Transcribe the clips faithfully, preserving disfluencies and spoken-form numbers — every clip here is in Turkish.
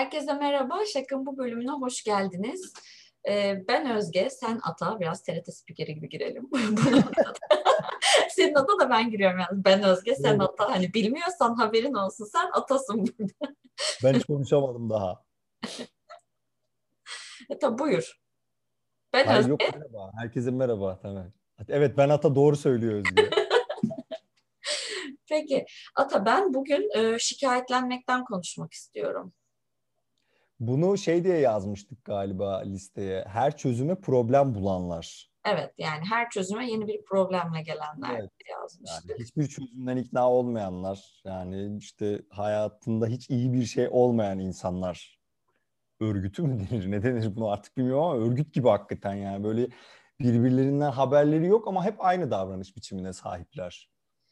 Herkese merhaba. Şak'ın bu bölümüne hoş geldiniz. Ee, ben Özge, sen Ata. Biraz T R T spikeri gibi girelim. Bunu- Senin Ata da ben giriyorum yani. Ben Özge, sen Evet. Ata. Hani bilmiyorsan haberin olsun. Sen Atasın burada. Ben hiç konuşamadım daha. E, tabi buyur. Ben Hayır yok Özge. merhaba. Herkese merhaba. Tamam. Evet ben Ata doğru söylüyor Özge. Peki Ata, ben bugün e, şikayetlenmekten konuşmak istiyorum. Bunu şey diye yazmıştık galiba listeye. Her çözüme problem bulanlar. Evet, yani her çözüme yeni bir problemle gelenler Evet. diye Yani yazmıştık. hiçbir çözümden ikna olmayanlar. Yani işte hayatında hiç iyi bir şey olmayan insanlar. Örgütü mü denir? Ne denir bunu artık bilmiyorum ama örgüt gibi hakikaten yani. Böyle birbirlerinden haberleri yok ama hep aynı davranış biçimine sahipler.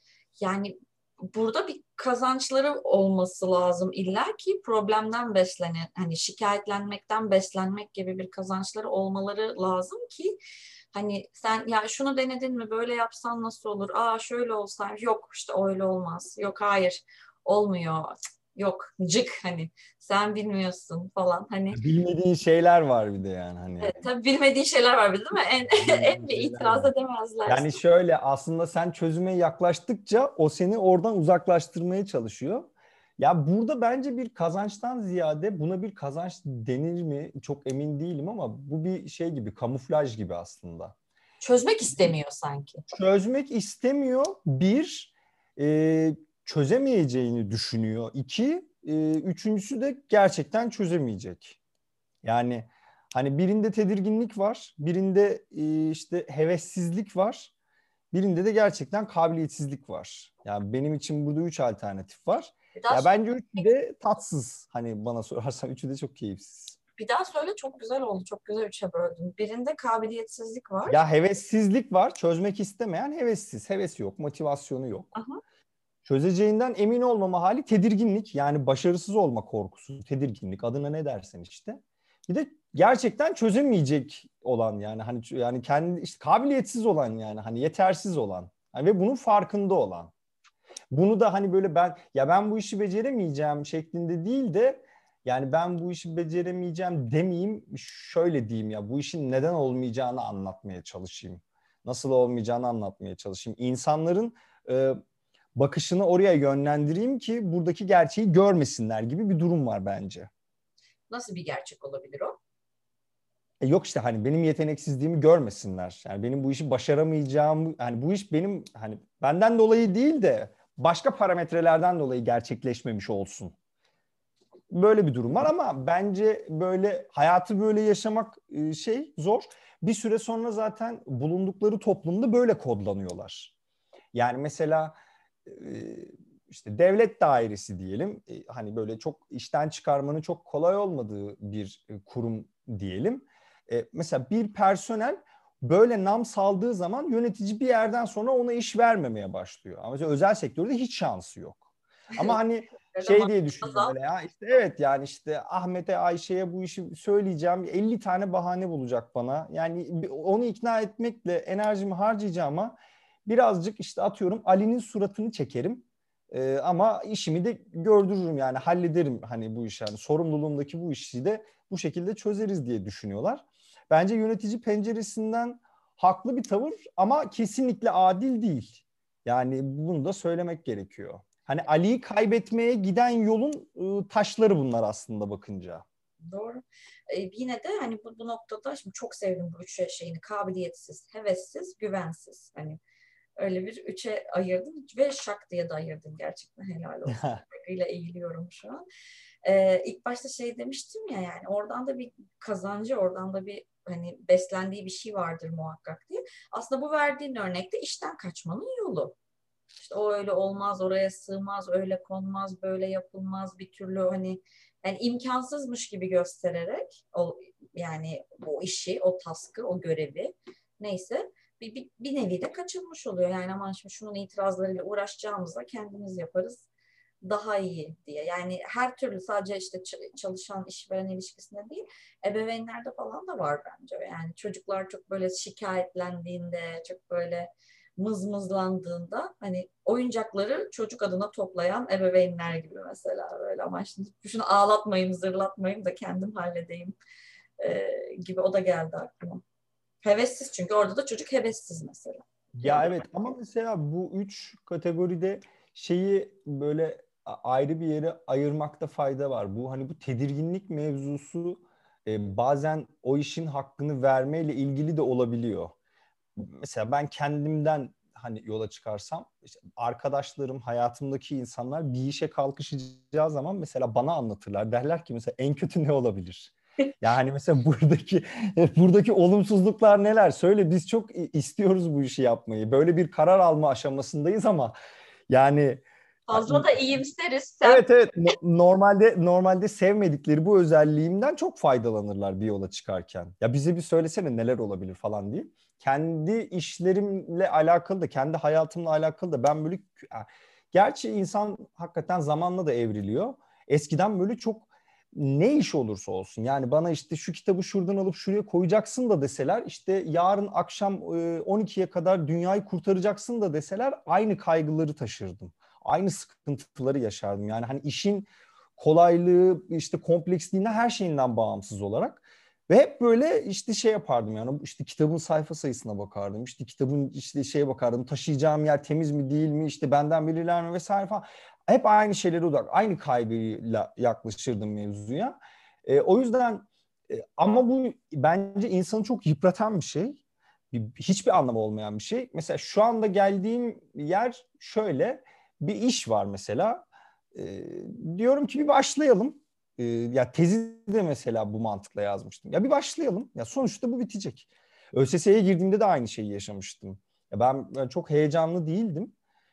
Yani burada bir kazançları olması lazım illa ki problemden beslenen, hani şikayetlenmekten beslenmek gibi bir kazançları olmaları lazım ki hani sen ya şunu denedin mi, böyle yapsan nasıl olur, aa şöyle olsa, yok işte öyle olmaz, yok hayır olmuyor, cık, yok cık, hani sen bilmiyorsun falan, hani Bilmediğin şeyler var bir de yani hani. evet, tabii bilmediği şeyler var bir de, değil mi? En, en Bilmediğin bir şeyler itiraz var. edemezlerse. Yani şöyle aslında sen çözüme yaklaştıkça o seni oradan uzaklaştırmaya çalışıyor. Ya burada bence bir kazançtan ziyade buna bir kazanç denir mi çok emin değilim ama bu bir şey gibi kamuflaj gibi aslında. Çözmek istemiyor sanki. Çözmek istemiyor. Bir, e, çözemeyeceğini düşünüyor. İki, e, üçüncüsü de gerçekten çözemeyecek. Yani hani birinde tedirginlik var, birinde e, işte hevessizlik var, birinde de gerçekten kabiliyetsizlik var. Yani benim için burada üç alternatif var. Bir daha Ya bence üçü de tatsız. Hani bana sorarsan üçü de çok keyifsiz. Bir daha söyle, çok güzel oldu. Çok güzel üçe böldün. Birinde kabiliyetsizlik var. Ya hevessizlik var, çözmek istemeyen hevessiz. Hevesi yok, motivasyonu yok. Aha. Çözeceğinden emin olmama hali tedirginlik. Yani başarısız olma korkusu, tedirginlik adına ne dersen işte. Bir de gerçekten çözemeyecek olan yani hani yani kendi işte kabiliyetsiz olan yani hani yetersiz olan hani ve bunun farkında olan. Bunu da hani böyle ben ya ben bu işi beceremeyeceğim şeklinde değil de yani ben bu işi beceremeyeceğim demeyeyim şöyle diyeyim ya bu işin neden olmayacağını anlatmaya çalışayım. Nasıl olmayacağını anlatmaya çalışayım. İnsanların e, bakışını oraya yönlendireyim ki buradaki gerçeği görmesinler gibi bir durum var bence. Nasıl bir gerçek olabilir o? E yok işte hani benim yeteneksizliğimi görmesinler. Yani benim bu işi başaramayacağım, hani bu iş benim hani benden dolayı değil de başka parametrelerden dolayı gerçekleşmemiş olsun. Böyle bir durum var ama bence böyle hayatı böyle yaşamak e, şey zor. Bir süre sonra zaten bulundukları toplumda böyle kodlanıyorlar. Yani mesela e, işte devlet dairesi diyelim, e, hani böyle çok işten çıkarmanın çok kolay olmadığı bir e, kurum diyelim. E, mesela bir personel böyle nam saldığı zaman yönetici bir yerden sonra ona iş vermemeye başlıyor. Ama mesela özel sektörde hiç şansı yok. Ama hani Böyle şey diye maaş düşünüyor azal. böyle ya işte evet yani işte Ahmet'e Ayşe'ye bu işi söyleyeceğim elli tane bahane bulacak bana. Yani onu ikna etmekle enerjimi harcayacağıma birazcık işte atıyorum Ali'nin suratını çekerim. Ee, ama işimi de gördürürüm yani hallederim hani bu işi yani sorumluluğumdaki bu işi de bu şekilde çözeriz diye düşünüyorlar. Bence yönetici penceresinden haklı bir tavır ama kesinlikle adil değil. Yani bunu da söylemek gerekiyor. Hani Ali'yi kaybetmeye giden yolun ıı, taşları bunlar aslında bakınca. Doğru. Ee, yine de hani bu, bu noktada şimdi çok sevdim bu üç şeyini. Kabiliyetsiz, hevessiz, güvensiz. Hani öyle bir üçe ayırdım ve şak diye de ayırdım, gerçekten helal olsun. Saygıyla eğiliyorum şu an. Ee, ilk başta şey demiştim ya, yani oradan da bir kazancı, oradan da bir hani beslendiği bir şey vardır muhakkak diye. Aslında bu verdiğin örnekte işten kaçmanın yolu. İşte o öyle olmaz, oraya sığmaz, öyle konmaz, böyle yapılmaz bir türlü, hani yani imkansızmış gibi göstererek o, yani o işi, o task'ı, o görevi neyse bir, bir, bir nevi de kaçınmış oluyor. Yani aman şimdi şunun itirazlarıyla uğraşacağımıza kendimiz yaparız daha iyi diye. Yani her türlü, sadece işte çalışan işveren ilişkisinde değil, ebeveynlerde falan da var bence. Yani çocuklar çok böyle şikayetlendiğinde, çok böyle mızmızlandığında hani oyuncakları çocuk adına toplayan ebeveynler gibi mesela böyle, ama şimdi şunu ağlatmayayım, zırlatmayayım da kendim halledeyim e, gibi, o da geldi aklıma. Hevessiz, çünkü orada da çocuk hevessiz mesela. Ya evet, ama mesela bu üç kategoride şeyi böyle a- ayrı bir yere ayırmakta fayda var. Bu hani bu tedirginlik mevzusu e, bazen o işin hakkını vermeyle ilgili de olabiliyor. Mesela ben kendimden hani yola çıkarsam, işte arkadaşlarım, hayatımdaki insanlar bir işe kalkışacağı zaman mesela bana anlatırlar. Derler ki mesela en kötü ne olabilir? Yani mesela buradaki buradaki olumsuzluklar neler? Söyle, biz çok istiyoruz bu işi yapmayı. Böyle bir karar alma aşamasındayız ama yani Fazla da iyimseriz. Sen evet evet, no- normalde normalde sevmedikleri bu özelliğimden çok faydalanırlar bir yola çıkarken. Ya bize bir söylesene neler olabilir falan diye. Kendi işlerimle alakalı da, kendi hayatımla alakalı da ben böyle, gerçi insan hakikaten zamanla da evriliyor. Eskiden böyle çok, ne iş olursa olsun yani, bana işte şu kitabı şuradan alıp şuraya koyacaksın da deseler, işte yarın akşam e, on ikiye kadar dünyayı kurtaracaksın da deseler, aynı kaygıları taşırdım. Aynı sıkıntıları yaşardım. Yani hani işin kolaylığı, işte kompleksliğinden, her şeyinden bağımsız olarak. Ve hep böyle işte şey yapardım, yani işte kitabın sayfa sayısına bakardım. İşte kitabın işte şeye bakardım, taşıyacağım yer temiz mi değil mi, işte benden bilirler mi vesaire falan. Hep aynı şeylere odak, aynı kaygıyla yaklaşırdım mevzuya. E, o yüzden e, ama bu bence insanı çok yıpratan bir şey. Hiçbir anlamı olmayan bir şey. Mesela şu anda geldiğim yer şöyle: bir iş var mesela. E, diyorum ki bir başlayalım. E, ya tezi de mesela bu mantıkla yazmıştım. Ya bir başlayalım. Ya sonuçta bu bitecek. ÖSS'ye girdiğimde de aynı şeyi yaşamıştım. Ya ben, ben çok heyecanlı değildim.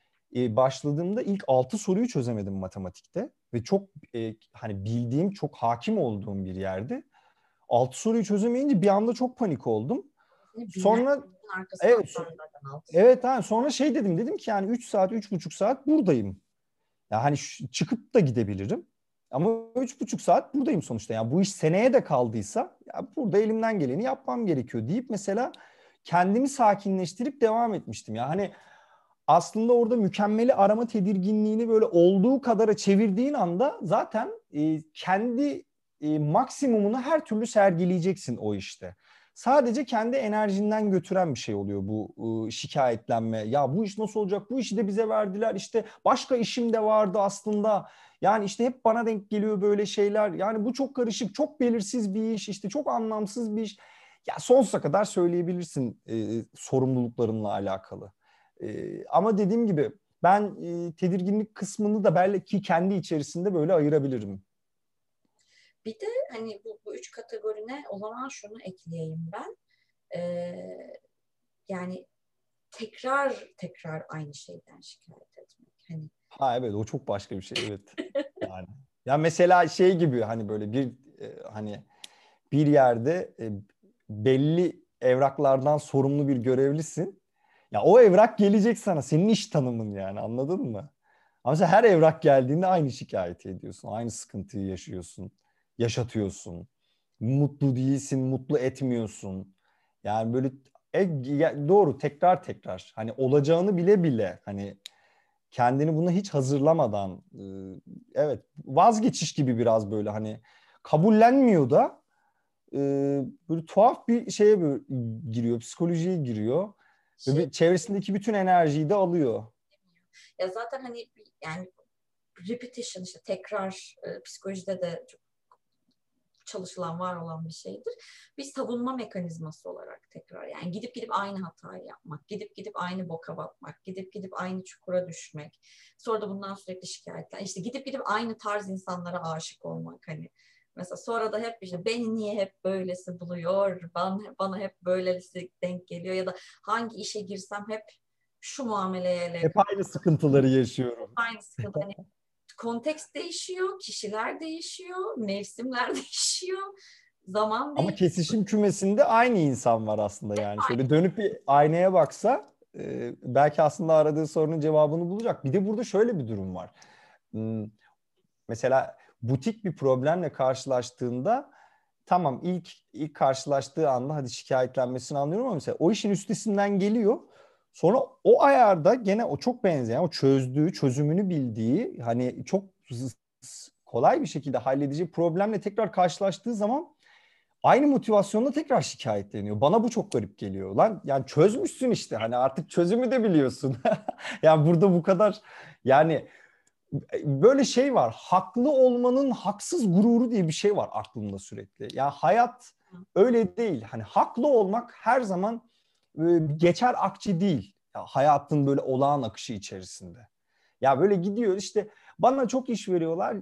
E, başladığımda ilk altı soruyu çözemedim matematikte ve çok e, hani bildiğim, çok hakim olduğum bir yerdi. Altı soruyu çözemeyince bir anda çok panik oldum. binler Sonra arkasından evet zaten altı soru. evet ha sonra şey dedim dedim ki yani üç saat, üç buçuk saat buradayım. Ya hani şu- çıkıp da gidebilirim. Ama üç buçuk saat buradayım sonuçta. Yani bu iş seneye de kaldıysa, ya burada elimden geleni yapmam gerekiyor deyip mesela kendimi sakinleştirip devam etmiştim. Ya hani aslında orada mükemmeli arama tedirginliğini böyle olduğu kadara çevirdiğin anda zaten e, kendi e, maksimumunu her türlü sergileyeceksin o işte. Sadece kendi enerjinden götüren bir şey oluyor bu e, şikayetlenme. Ya bu iş nasıl olacak? Bu işi de bize verdiler. İşte başka işim de vardı aslında. Yani işte hep bana denk geliyor böyle şeyler. Yani bu çok karışık, çok belirsiz bir iş, işte çok anlamsız bir iş. Ya sonsuza kadar söyleyebilirsin e, sorumluluklarınla alakalı. E, ama dediğim gibi ben e, tedirginlik kısmını da belki kendi içerisinde böyle ayırabilirim. Bir de hani bu, bu üç kategorine o zaman şunu ekleyeyim ben. Ee, yani tekrar tekrar aynı şeyden şikayet etmek. Hani Ha evet, o çok başka bir şey, evet. Yani ya mesela şey gibi, hani böyle bir e, hani bir yerde e, belli evraklardan sorumlu bir görevlisin. Ya o evrak gelecek sana, senin iş tanımın, yani anladın mı? Ama mesela her evrak geldiğinde aynı şikayeti ediyorsun. Aynı sıkıntıyı yaşıyorsun. Yaşatıyorsun. Mutlu değilsin, mutlu etmiyorsun. Yani böyle e, ya- doğru, tekrar tekrar. Hani olacağını bile bile, hani kendini buna hiç hazırlamadan e, evet, vazgeçiş gibi biraz, böyle hani kabullenmiyor da e, böyle tuhaf bir şeye böyle giriyor, psikolojiye giriyor ve şey bir- çevresindeki bütün enerjiyi de alıyor. ya zaten hani yani repetition, işte tekrar, e, psikolojide de çok çalışılan, var olan bir şeydir. Bir savunma mekanizması olarak tekrar, yani gidip gidip aynı hatayı yapmak, gidip gidip aynı boka batmak, gidip gidip aynı çukura düşmek, sonra da bundan sürekli şikayetler, işte gidip gidip aynı tarz insanlara aşık olmak, hani mesela sonra da hep işte beni niye hep böylesi buluyor, bana, bana hep böylesi denk geliyor, ya da hangi işe girsem hep şu muameleyle Hep aynı sıkıntıları yaşıyorum. aynı sıkıntı. Hani kontekst değişiyor, kişiler değişiyor, mevsimler değişiyor, zaman Ama değişiyor. kesişim kümesinde aynı insan var aslında yani. Şöyle dönüp bir aynaya baksa e, belki aslında aradığı sorunun cevabını bulacak. Bir de burada şöyle bir durum var. Hmm, Mesela butik bir problemle karşılaştığında, tamam, ilk ilk karşılaştığı anda hadi şikayetlenmesini anlıyorum, ama mesela o işin üstesinden geliyor. Sonra o ayarda gene o çok benzeyen, o çözdüğü, çözümünü bildiği, hani çok kolay bir şekilde halledeceği problemle tekrar karşılaştığı zaman aynı motivasyonla tekrar şikayetleniyor. Bana bu çok garip geliyor. Lan yani çözmüşsün işte, hani artık çözümü de biliyorsun. Yani burada bu kadar, yani böyle şey var. Haklı olmanın haksız gururu diye bir şey var aklımda sürekli. Ya yani hayat öyle değil. Hani haklı olmak her zaman e, geçer akçe değil. Ya hayatın böyle olağan akışı içerisinde. Ya böyle gidiyor işte, bana çok iş veriyorlar.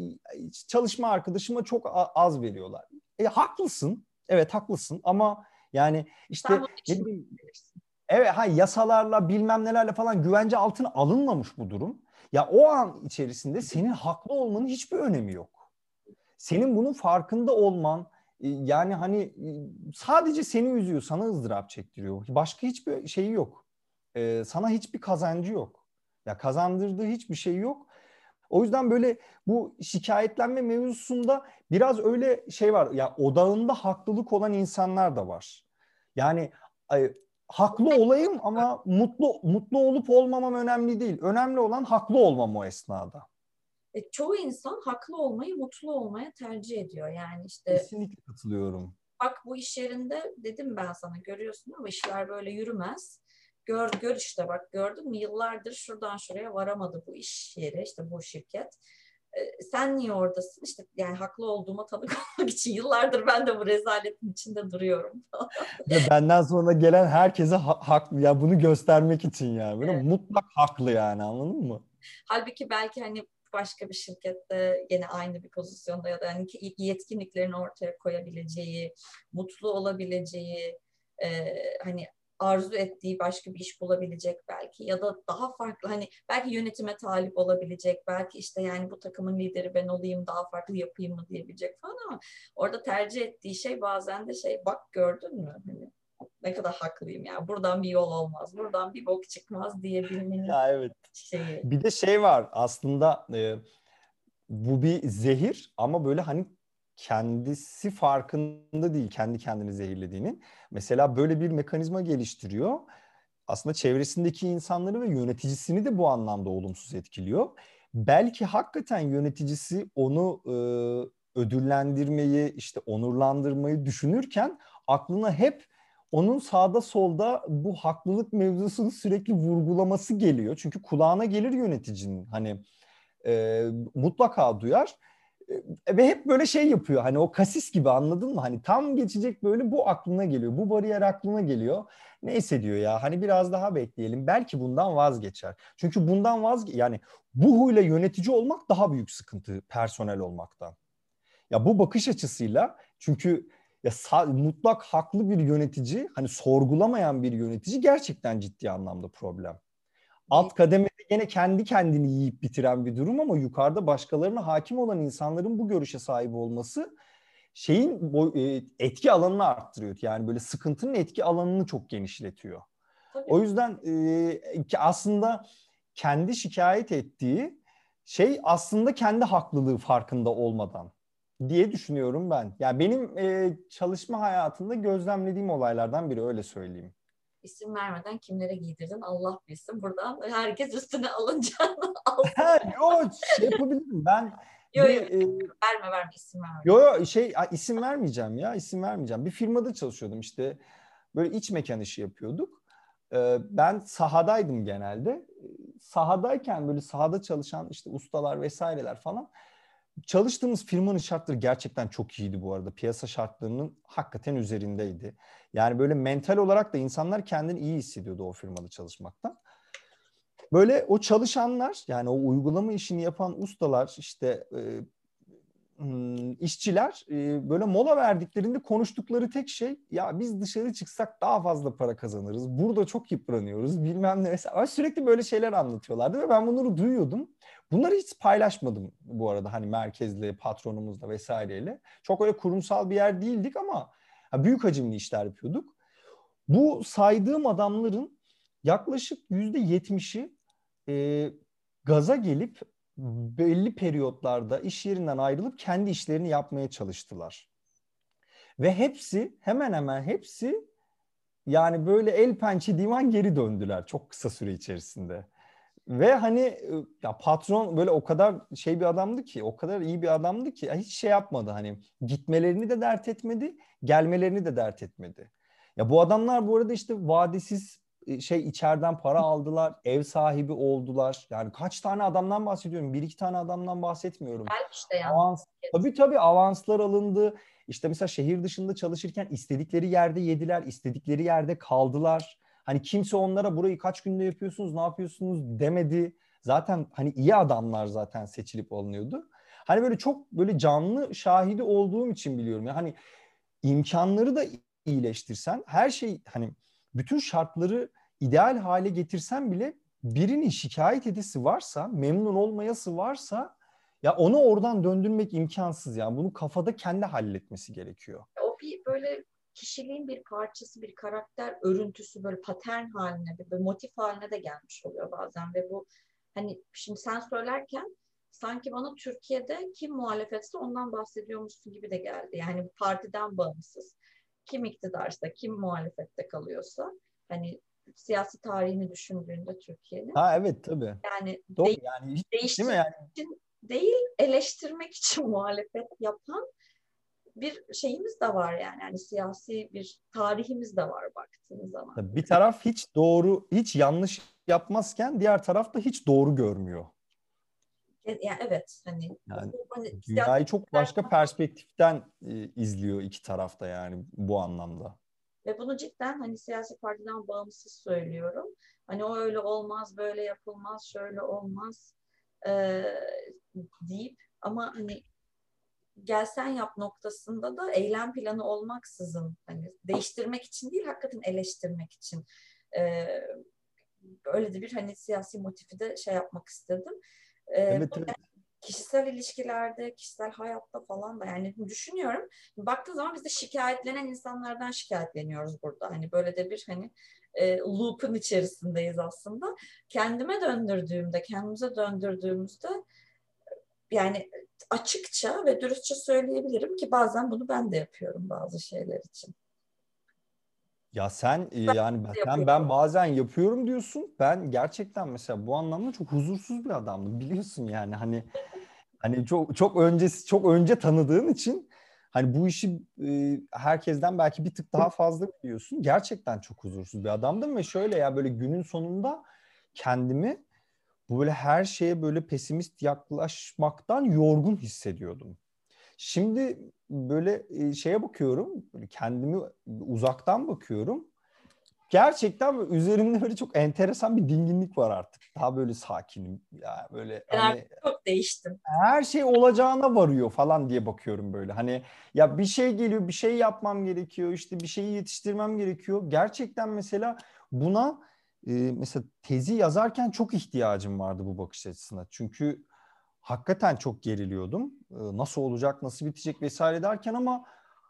e, Çalışma arkadaşıma çok az veriyorlar. E, haklısın. Evet haklısın ama yani Sen işte bunun ne için bileyim, evet, ha, yasalarla bilmem nelerle falan güvence altına alınmamış bu durum. Ya o an içerisinde senin haklı olmanın hiçbir önemi yok. Senin bunun farkında olman e, yani hani e, sadece seni üzüyor, sana ızdırap çektiriyor. Başka hiçbir şeyi yok. Ee, sana hiçbir kazancı yok. Ya kazandırdığı hiçbir şey yok. O yüzden böyle bu şikayetlenme mevzusunda biraz öyle şey var. Ya odağında haklılık olan insanlar da var. Yani ay, haklı olayım ama mutlu mutlu olup olmamam önemli değil. Önemli olan haklı olmam o esnada. e, çoğu insan haklı olmayı mutlu olmaya tercih ediyor. Yani işte Kesinlikle katılıyorum. bak bu iş yerinde dedim ben sana, görüyorsun ama işler böyle yürümez. Gör, gör işte bak, gördün mü, yıllardır şuradan şuraya varamadı bu iş yeri, işte bu şirket. Ee, sen niye oradasın? İşte yani haklı olduğuma tanık olmak için yıllardır ben de bu rezaletin içinde duruyorum. Ve benden sonra gelen herkese ha- haklı ya, bunu göstermek için yani. Böyle Evet. mutlak haklı yani, anladın mı? Halbuki belki hani başka bir şirkette yine aynı bir pozisyonda ya da hani yetkinliklerini ortaya koyabileceği, mutlu olabileceği, e, hani arzu ettiği başka bir iş bulabilecek belki, ya da daha farklı, hani belki yönetime talip olabilecek, belki işte yani bu takımın lideri ben olayım, daha farklı yapayım mı diyebilecek falan, ama orada tercih ettiği şey bazen de şey, bak gördün mü hani ne kadar haklıyım ya, buradan bir yol olmaz, buradan bir bok çıkmaz diyebilmenin Ya evet. şeyi. Bir de şey var aslında, e, bu bir zehir ama böyle hani kendisi farkında değil kendi kendini zehirlediğinin. Mesela böyle bir mekanizma geliştiriyor. Aslında çevresindeki insanları ve yöneticisini de bu anlamda olumsuz etkiliyor. Belki hakikaten yöneticisi onu e, ödüllendirmeyi, işte onurlandırmayı düşünürken aklına hep onun sağda solda bu haklılık mevzusunu sürekli vurgulaması geliyor. Çünkü kulağına gelir yöneticinin, hani e, mutlaka duyar. E, ve hep böyle şey yapıyor, hani o kasis gibi, anladın mı? Hani tam geçecek, böyle bu aklına geliyor, bu bariyer aklına geliyor. Neyse diyor ya, hani biraz daha bekleyelim, belki bundan vazgeçer. Çünkü bundan vazge yani bu huyla yönetici olmak daha büyük sıkıntı personel olmaktan. Ya bu bakış açısıyla, çünkü ya mutlak haklı bir yönetici, hani sorgulamayan bir yönetici gerçekten ciddi anlamda problem. Alt kademede gene kendi kendini yiyip bitiren bir durum ama yukarıda başkalarına hakim olan insanların bu görüşe sahip olması şeyin etki alanını arttırıyor. Yani böyle sıkıntının etki alanını çok genişletiyor. Tabii. O yüzden e, aslında kendi şikayet ettiği şey aslında kendi haklılığı farkında olmadan diye düşünüyorum ben. Yani benim e, çalışma hayatında gözlemlediğim olaylardan biri, öyle söyleyeyim. İsim vermeden kimlere giydirdin Allah bilsin. Buradan herkes üstüne alınacağını alsın. Ha, yo, şey yapabilirim ben Yok yok, bir e, verme verme, isim verme. yo yo şey isim vermeyeceğim ya, isim vermeyeceğim. Bir firmada çalışıyordum işte, böyle iç mekan işi yapıyorduk. E, ben sahadaydım genelde. E, Sahadayken böyle sahada çalışan işte ustalar vesaireler falan. Çalıştığımız firmanın şartları gerçekten çok iyiydi bu arada. Piyasa şartlarının hakikaten üzerindeydi. Yani böyle mental olarak da insanlar kendini iyi hissediyordu o firmada çalışmaktan. Böyle o çalışanlar, yani o uygulama işini yapan ustalar, işte e, işçiler e, böyle mola verdiklerinde konuştukları tek şey, ya biz dışarı çıksak daha fazla para kazanırız. Burada çok yıpranıyoruz bilmem ne. Mesela sürekli böyle şeyler anlatıyorlardı ve ben bunları duyuyordum. Bunları hiç paylaşmadım bu arada, hani merkezle, patronumuzla vesaireyle. Çok öyle kurumsal bir yer değildik ama büyük hacimli işler yapıyorduk. Bu saydığım adamların yaklaşık yüzde yetmişi e, gaza gelip belli periyotlarda iş yerinden ayrılıp kendi işlerini yapmaya çalıştılar. Ve hepsi, hemen hemen hepsi yani böyle el pençe divan geri döndüler çok kısa süre içerisinde. Ve hani ya patron böyle o kadar şey bir adamdı ki, o kadar iyi bir adamdı ki hiç şey yapmadı, hani gitmelerini de dert etmedi, gelmelerini de dert etmedi. Ya bu adamlar bu arada işte vadesiz şey içeriden para aldılar, ev sahibi oldular. Yani kaç tane adamdan bahsediyorum? Bir iki tane adamdan bahsetmiyorum. Gelmiş de yani. Avans, tabii tabii avanslar alındı. İşte mesela şehir dışında çalışırken istedikleri yerde yediler, istedikleri yerde kaldılar. Hani kimse onlara burayı kaç günde yapıyorsunuz, ne yapıyorsunuz demedi. Zaten hani iyi adamlar zaten seçilip alınıyordu. Hani böyle çok böyle canlı şahidi olduğum için biliyorum. Yani hani imkanları da iyileştirsen, her şey hani bütün şartları ideal hale getirsen bile birinin şikayet edisi varsa, memnun olmayası varsa ya onu oradan döndürmek imkansız yani. Bunu kafada kendi halletmesi gerekiyor. O bir böyle kişiliğin bir parçası, bir karakter örüntüsü, böyle patern haline, bir motif haline de gelmiş oluyor bazen ve bu hani şimdi sen söylerken sanki bana Türkiye'de kim muhalefetse ondan bahsediyormuşsun gibi de geldi. Yani partiden bağımsız. Kim iktidarsa, kim muhalefette kalıyorsa hani siyasi tarihini düşündüğünde Türkiye'nin Ha evet tabii. yani Doğru de- yani hiç, değil mi değiştirmek yani? için değil, eleştirmek için muhalefet yapan bir şeyimiz de var yani. Yani siyasi bir tarihimiz de var baktığınız zaman. Bir taraf hiç doğru, hiç yanlış yapmazken diğer taraf da hiç doğru görmüyor. E, Yani evet hani, Yani bu, hani dünyayı çok siyasetçiler başka perspektiften e, izliyor iki tarafta yani bu anlamda. ve bunu cidden hani siyasi partiden bağımsız söylüyorum. Hani o öyle olmaz, böyle yapılmaz, şöyle olmaz e, deyip ama hani gelsen yap noktasında da eylem planı olmaksızın hani değiştirmek için değil hakikaten eleştirmek için e, öyle de bir hani siyasi motifi de şey yapmak istedim. E, Evet evet. kişisel ilişkilerde, kişisel hayatta falan da yani düşünüyorum. Baktığın zaman biz de şikayetlenen insanlardan şikayetleniyoruz burada. Hani böyle de bir hani e, loop'un içerisindeyiz aslında. Kendime döndürdüğümde, kendimize döndürdüğümüzde yani açıkça ve dürüstçe söyleyebilirim ki bazen bunu ben de yapıyorum bazı şeyler için. Ya sen e, Ben yani de ben yapıyorum. ben bazen yapıyorum diyorsun. Ben gerçekten mesela bu anlamda çok huzursuz bir adamdım biliyorsun yani hani hani çok çok öncesi çok önce tanıdığın için hani bu işi e, herkesten belki bir tık daha fazla biliyorsun. Gerçekten çok huzursuz bir adamdım ve şöyle ya böyle günün sonunda kendimi bu böyle her şeye böyle pesimist yaklaşmaktan yorgun hissediyordum. Şimdi böyle e, şeye bakıyorum, böyle kendimi uzaktan bakıyorum. Gerçekten böyle üzerimde böyle çok enteresan bir dinginlik var artık. Daha böyle sakinim. Ya böyle Ben artık hani çok değiştim. her şey olacağına varıyor falan diye bakıyorum böyle. Hani ya bir şey geliyor, bir şey yapmam gerekiyor, işte bir şeyi yetiştirmem gerekiyor. Gerçekten mesela buna e, mesela tezi yazarken çok ihtiyacım vardı bu bakış açısına. Çünkü hakikaten çok geriliyordum. E, nasıl olacak, nasıl bitecek vesaire derken ama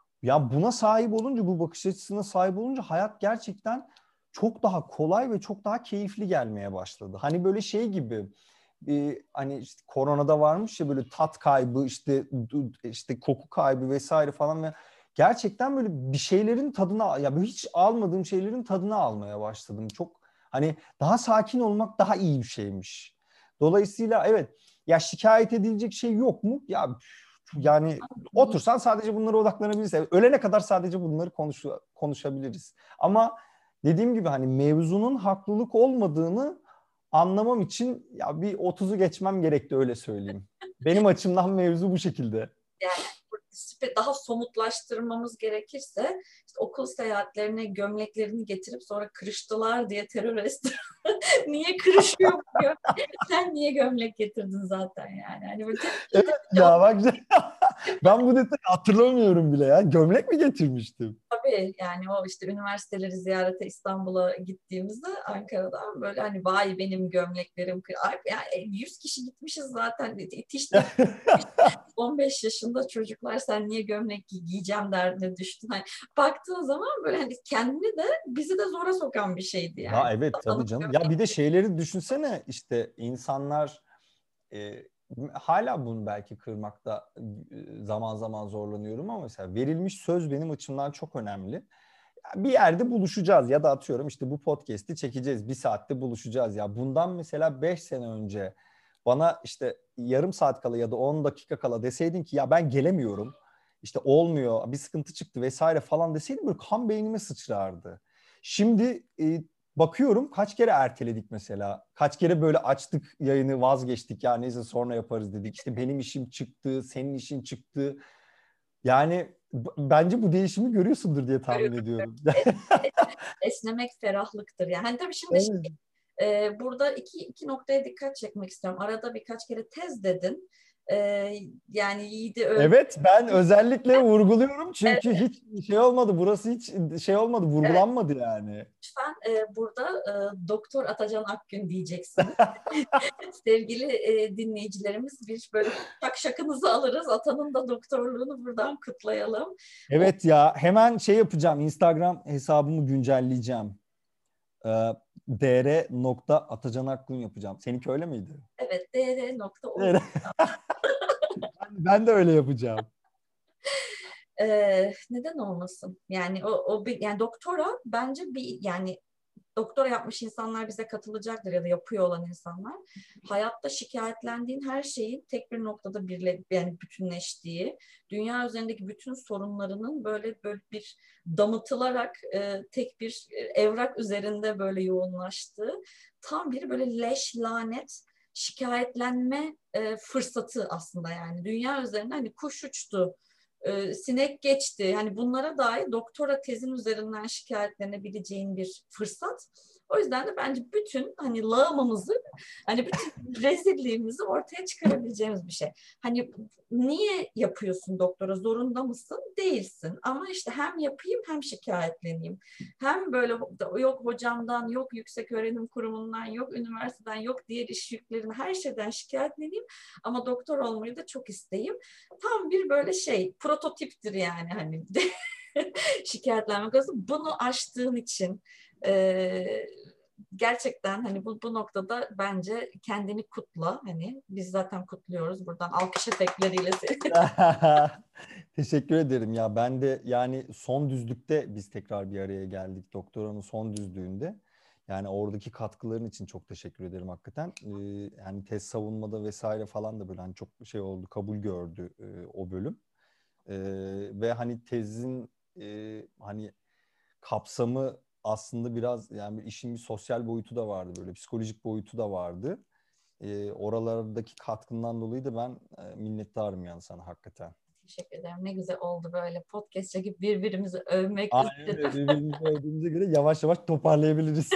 ya buna sahip olunca, bu bakış açısına sahip olunca hayat gerçekten çok daha kolay ve çok daha keyifli gelmeye başladı. Hani böyle şey gibi bir hani işte koronada varmış ya böyle tat kaybı işte işte koku kaybı vesaire falan ve gerçekten böyle bir şeylerin tadına ya böyle hiç almadığım şeylerin tadına almaya başladım. Çok hani daha sakin olmak daha iyi bir şeymiş. Dolayısıyla evet ya şikayet edilecek şey yok mu? Ya yani otursan sadece bunlara odaklanabiliriz. Ölene kadar sadece bunları konuş konuşabiliriz. Ama dediğim gibi hani mevzunun haklılık olmadığını anlamam için ya bir otuzu geçmem gerekti öyle söyleyeyim. Benim açımdan mevzu bu şekilde. Yani daha somutlaştırmamız gerekirse işte okul seyahatlerine gömleklerini getirip sonra kırıştılar diye terörist niye kırışıyor bu gömlek? Sen niye gömlek getirdin zaten yani? Hani böyle tek Evet ya bak ben bu detayı hatırlamıyorum bile ya. Gömlek mi getirmiştim? tabii yani o işte üniversiteleri ziyarete İstanbul'a gittiğimizde Ankara'dan böyle hani vay benim gömleklerim kır- yani yüz kişi gitmişiz zaten itiştik on beş yaşında çocuklar sen niye gömlek giy giyeceğim derdine düştün. Hani baktığın zaman böyle hani kendini de bizi de zora sokan bir şeydi yani. Ya evet tabii Alıp canım. Ya gömlek bir de şeyleri düşünsene işte insanlar e, hala bunu belki kırmakta e, zaman zaman zorlanıyorum ama mesela verilmiş söz benim açımdan çok önemli. Bir yerde buluşacağız ya da atıyorum işte bu podcast'i çekeceğiz. Bir saatte buluşacağız ya. Bundan mesela beş sene önce bana işte yarım saat kala ya da on dakika kala deseydin ki ya ben gelemiyorum. İşte olmuyor, bir sıkıntı çıktı vesaire falan deseydin böyle kan beynime sıçrardı. Şimdi e, bakıyorum kaç kere erteledik mesela. Kaç kere böyle açtık yayını vazgeçtik ya neyse sonra yaparız dedik. İşte benim işim çıktı, senin işin çıktı. Yani b- bence bu değişimi görüyorsundur diye tahmin Görüyorum. ediyorum. Es- es- Esnemek ferahlıktır yani. Hani tabii şimdi Evet. şey, e, burada iki, iki noktaya dikkat çekmek istiyorum. Arada birkaç kere tez dedin. E, yani yiğidi öldü. Evet, ben özellikle vurguluyorum Evet, çünkü hiç şey olmadı. Burası hiç şey olmadı, evet. vurgulanmadı yani. Lütfen e, burada e, Doktor Atacan Akgün diyeceksiniz. Sevgili e, dinleyicilerimiz bir böyle şak şakınızı alırız. Atanın da doktorluğunu buradan kutlayalım. O, Evet ya, hemen şey yapacağım. Instagram hesabımı güncelleyeceğim. Ee, dr nokta Atacan Akgün yapacağım. Seninki öyle miydi? evet, dr.o. Evet. Ben ben de öyle yapacağım. Ee, neden olmasın? Yani o, o bir, yani doktora bence bir yani doktora yapmış insanlar bize katılacaktır ya da yapıyor olan insanlar. Hayatta şikayetlendiğin her şeyin tek bir noktada birle, yani bütünleştiği, dünya üzerindeki bütün sorunlarının böyle böyle bir damıtılarak e, tek bir e, evrak üzerinde böyle yoğunlaştığı tam bir böyle leş lanet şikayetlenme e, fırsatı aslında yani dünya üzerinde hani kuş uçtu, e, sinek geçti. Yani bunlara dair doktora tezin üzerinden şikayetlenebileceğin bir fırsat. O yüzden de bence bütün hani lağımımızı, hani bütün rezilliğimizi ortaya çıkarabileceğimiz bir şey. Hani niye yapıyorsun doktora? Zorunda mısın? Değilsin. Ama işte hem yapayım hem şikayetleneyim. Hem böyle yok hocamdan, yok yüksek öğrenim kurumundan, yok üniversiteden, yok diğer iş yüklerine her şeyden şikayetleneyim. Ama doktor olmayı da çok isteyeyim. Tam bir böyle şey prototiptir yani hani şikayetlenmek arası. Bunu aştığın için e, gerçekten hani bu, bu noktada bence kendini kutla. Hani biz zaten kutluyoruz buradan alkış efektleriyle seni. Teşekkür ederim ya. Ben de yani son düzlükte biz tekrar bir araya geldik. Doktoranın son düzlüğünde. Yani oradaki katkıların için çok teşekkür ederim hakikaten. Ee, yani tez savunmada vesaire falan da böyle hani çok şey oldu, kabul gördü e, o bölüm. Ee, ve hani tezin e, hani kapsamı aslında biraz yani işin bir sosyal boyutu da vardı, böyle psikolojik boyutu da vardı. Ee, oralardaki katkından dolayı da ben e, minnettarım yani sana hakikaten. Teşekkür ederim. Ne güzel oldu böyle podcast çekip birbirimizi övmek Aynen üzere. öyle. Birbirimizi övdüğümüze göre yavaş yavaş toparlayabiliriz.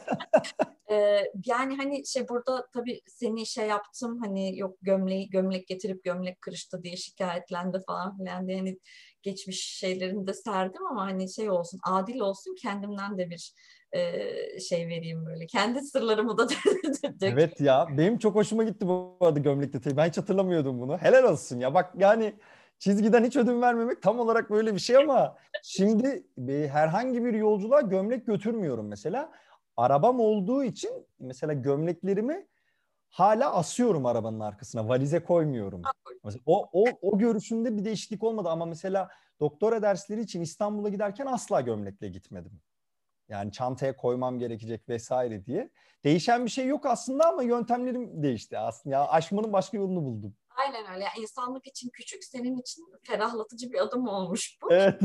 Ee, yani hani şey burada tabii seni şey yaptım hani yok gömleği gömlek getirip gömlek kırıştı diye şikayetlendi falan filan diye hani geçmiş şeylerini de serdim ama hani şey olsun adil olsun kendimden de bir e, şey vereyim böyle kendi sırlarımı da dök. Evet ya, benim çok hoşuma gitti bu arada gömlek detayı. Ben hiç hatırlamıyordum bunu. Helal olsun ya. Bak yani çizgiden hiç ödün vermemek tam olarak böyle bir şey ama şimdi bir, herhangi bir yolculuğa gömlek götürmüyorum mesela. Arabam olduğu için mesela gömleklerimi hala asıyorum arabanın arkasına. Valize koymuyorum. Mesela o, o, o görüşümde bir değişiklik olmadı ama mesela doktora dersleri için İstanbul'a giderken asla gömlekle gitmedim. Yani çantaya koymam gerekecek vesaire diye. Değişen bir şey yok aslında ama yöntemlerim değişti aslında. Ya aşmanın başka yolunu buldum. Aynen öyle. Yani insanlık için küçük, senin için ferahlatıcı bir adım olmuş bu. Evet.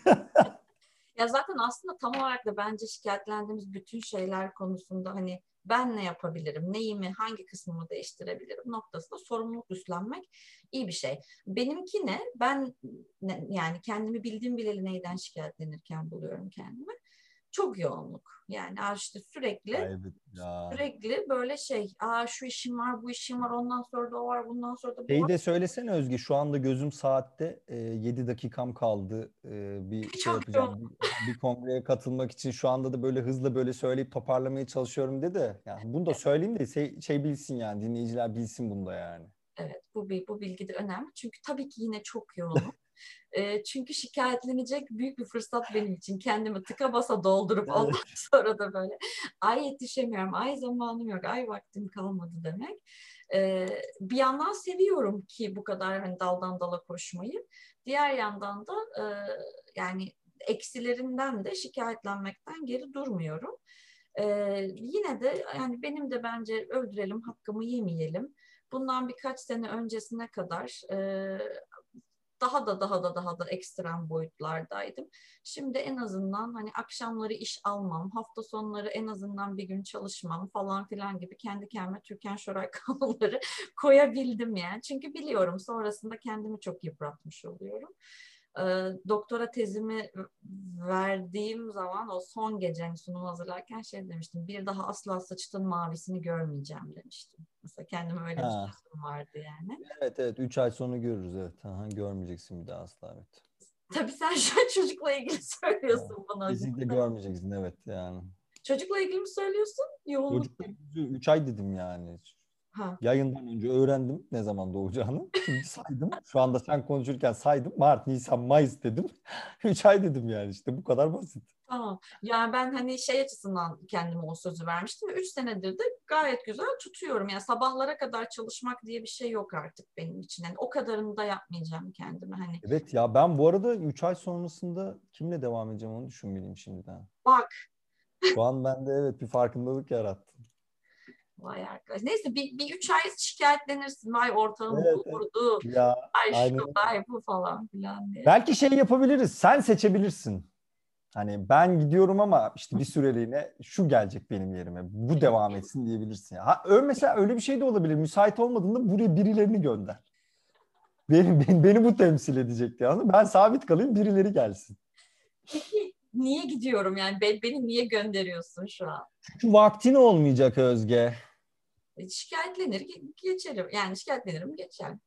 Ya zaten aslında tam olarak da bence şikayetlendiğimiz bütün şeyler konusunda hani ben ne yapabilirim, neyimi, hangi kısmımı değiştirebilirim noktasında sorumluluk üstlenmek iyi bir şey. Benimki ne? Ben ne, yani kendimi bildiğim bileli neyden şikayetlenirken buluyorum kendimi. Çok yoğunluk. Yani aa işte sürekli Ay evet ya. sürekli böyle şey, aa şu işim var, bu işim var, ondan sonra da o var, bundan sonra da bu Şeyi var. de söylesene Özge, şu anda gözüm saatte, e, yedi dakikam kaldı. E, bir şey Çok yoğun. yapacağım. Bir, bir kongreye katılmak için şu anda da böyle hızlı böyle söyleyip toparlamaya çalışıyorum dedi. Yani bunu da söyleyeyim de şey, şey bilsin yani, dinleyiciler bilsin bunu da yani. Evet, bu, bu bilgi de önemli. Çünkü tabii ki yine çok yoğunum. E, çünkü şikayetlenecek büyük bir fırsat benim için. Kendimi tıka basa doldurup ondan Evet. sonra da böyle ay yetişemiyorum, ay zamanım yok, ay vaktim kalmadı demek. E, bir yandan seviyorum ki bu kadar hani daldan dala koşmayı. Diğer yandan da e, yani eksilerinden de şikayetlenmekten geri durmuyorum. Ee, yine de yani benim de bence öldürelim hakkımı yemeyelim. Bundan birkaç sene öncesine kadar e, daha da daha da daha da ekstrem boyutlardaydım. Şimdi en azından hani akşamları iş almam, hafta sonları en azından bir gün çalışmam falan filan gibi kendi kendime Türkan Şoray kanunları koyabildim yani. Çünkü biliyorum sonrasında kendimi çok yıpratmış oluyorum. E, doktora tezimi verdiğim zaman o son gece hani sunum hazırlarken şey demiştim. Bir daha asla saçının mavisini görmeyeceğim demiştim. Mesela kendime öyle bir Ha. sözüm vardı yani. Evet evet. Üç ay sonra görürüz evet. Aha, görmeyeceksin bir daha asla evet. Tabii sen şu an çocukla ilgili Ha. söylüyorsun bunu. Kesinlikle görmeyeceksin evet yani. Çocukla ilgili mi söylüyorsun? Yoğunluk. Çocuk üç ay dedim yani. Ha. Yayından önce öğrendim ne zaman doğacağını. Şimdi saydım. Şu anda sen konuşurken saydım. Mart, Nisan, Mayıs dedim. Üç ay dedim yani işte bu kadar basit. Tamam. Yani ben hani şey açısından kendime o sözü vermiştim. Üç senedir de gayet güzel tutuyorum. Yani sabahlara kadar çalışmak diye bir şey yok artık benim için. Yani o kadarını da yapmayacağım kendime. Hani Evet ya ben bu arada üç ay sonrasında kimle devam edeceğim onu düşünmeliyim şimdiden. bak. Şu an bende evet bir farkındalık yarattı. Vay arkadaş. Neyse bir, bir üç ay şikayetlenirsin. Vay ortağım Evet, evet. vurdu. Ya Ay şu, aynen. ay bu falan filan diye. Belki şey yapabiliriz. Sen seçebilirsin. Hani ben gidiyorum ama işte bir süreliğine şu gelecek benim yerime. Bu devam etsin diyebilirsin ya. Ha, ö- mesela öyle bir şey de olabilir. Müsait olmadığında buraya birilerini gönder. Beni, beni, beni bu temsil edecek diye. Ben sabit kalayım birileri gelsin. Peki niye gidiyorum yani? Be- beni niye gönderiyorsun şu an? Çünkü vaktin olmayacak Özge. E, Şikayetlenir ge- geçerim. Yani şikayetlenirim geçerim.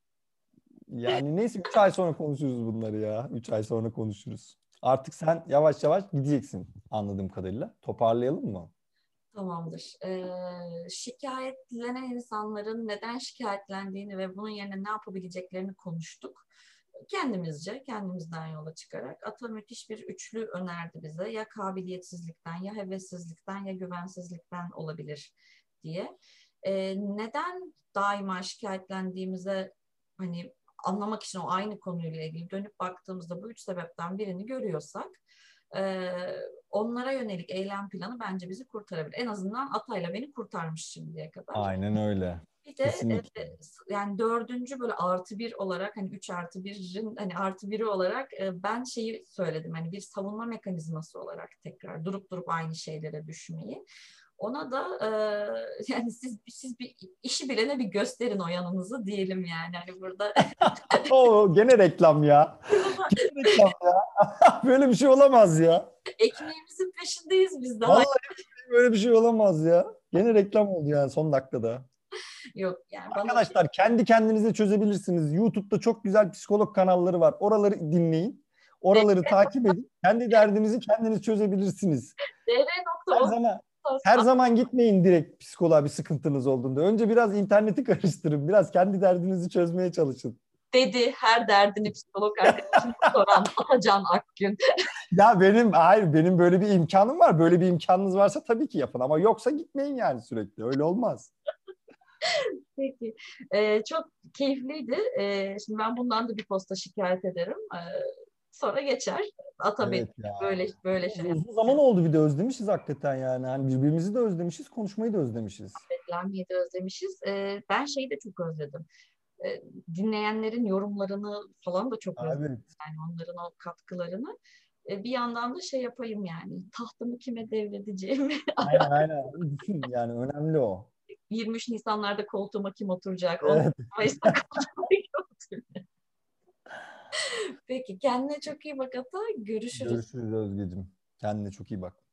Yani neyse üç ay sonra konuşuruz bunları ya. Üç ay sonra konuşuruz. Artık sen yavaş yavaş gideceksin anladığım kadarıyla. Toparlayalım mı? Tamamdır. Ee, şikayetlenen insanların neden şikayetlendiğini ve bunun yerine ne yapabileceklerini konuştuk. Kendimizce, kendimizden yola çıkarak Ata müthiş bir üçlü önerdi bize. Ya kabiliyetsizlikten, ya hevessizlikten, ya güvensizlikten olabilir diye. Ee, neden daima şikayetlendiğimize hani anlamak için o aynı konuyla ilgili dönüp baktığımızda bu üç sebepten birini görüyorsak e, onlara yönelik eylem planı bence bizi kurtarabilir. En azından Atay'la beni kurtarmış şimdiye kadar. Aynen öyle. Bir de e, Kesinlikle. yani dördüncü böyle artı bir olarak hani üç artı birin hani artı biri olarak e, ben şeyi söyledim hani bir savunma mekanizması olarak tekrar durup durup aynı şeylere düşmeyi. Ona da e, yani siz siz bir işi bilene bir gösterin o yanınızı diyelim yani hani burada. Oo, gene reklam ya. Gene reklam ya. Böyle bir şey olamaz ya. Ekmeğimizin peşindeyiz biz daha. Vallahi böyle bir şey olamaz ya. Gene reklam oldu yani son dakikada. Yok yani bana Arkadaşlar kendi kendinize çözebilirsiniz. YouTube'da çok güzel psikolog kanalları var. Oraları dinleyin. Oraları takip edin. Kendi derdinizi kendiniz çözebilirsiniz. Her dr.o zaman her zaman gitmeyin direkt psikoloğa bir sıkıntınız olduğunda. Önce biraz interneti karıştırın. Biraz kendi derdinizi çözmeye çalışın. dedi her derdini psikolog arkadaşına soran Atacan Akgün. Ya benim hayır benim böyle bir imkanım var. Böyle bir imkanınız varsa tabii ki yapın ama yoksa gitmeyin yani sürekli. Öyle olmaz. Peki. Ee, çok keyifliydi. Ee, şimdi ben bundan da bir posta şikayet ederim. Ee, sonra geçer. Ata beni Evet ya. böyle böyle şey Uzun zaman oldu bir de özlemişiz hakikaten yani. Hani birbirimizi de özlemişiz, konuşmayı da özlemişiz. yapmayı da özlemişiz. Ee, ben şeyi de çok özledim. Ee, dinleyenlerin yorumlarını falan da çok özledim. Evet. Yani onların o katkılarını. Ee, bir yandan da şey yapayım yani. Tahtımı kime devredeceğimi. Aynen aynen. Düşün yani önemli o. yirmi üç Nisanlarda koltuğuma kim oturacak? on Evet. Mayıs'ta koltuğuma kim oturacak? Peki kendine çok iyi bak Ata. Görüşürüz. Görüşürüz Özgeciğim. Kendine çok iyi bak.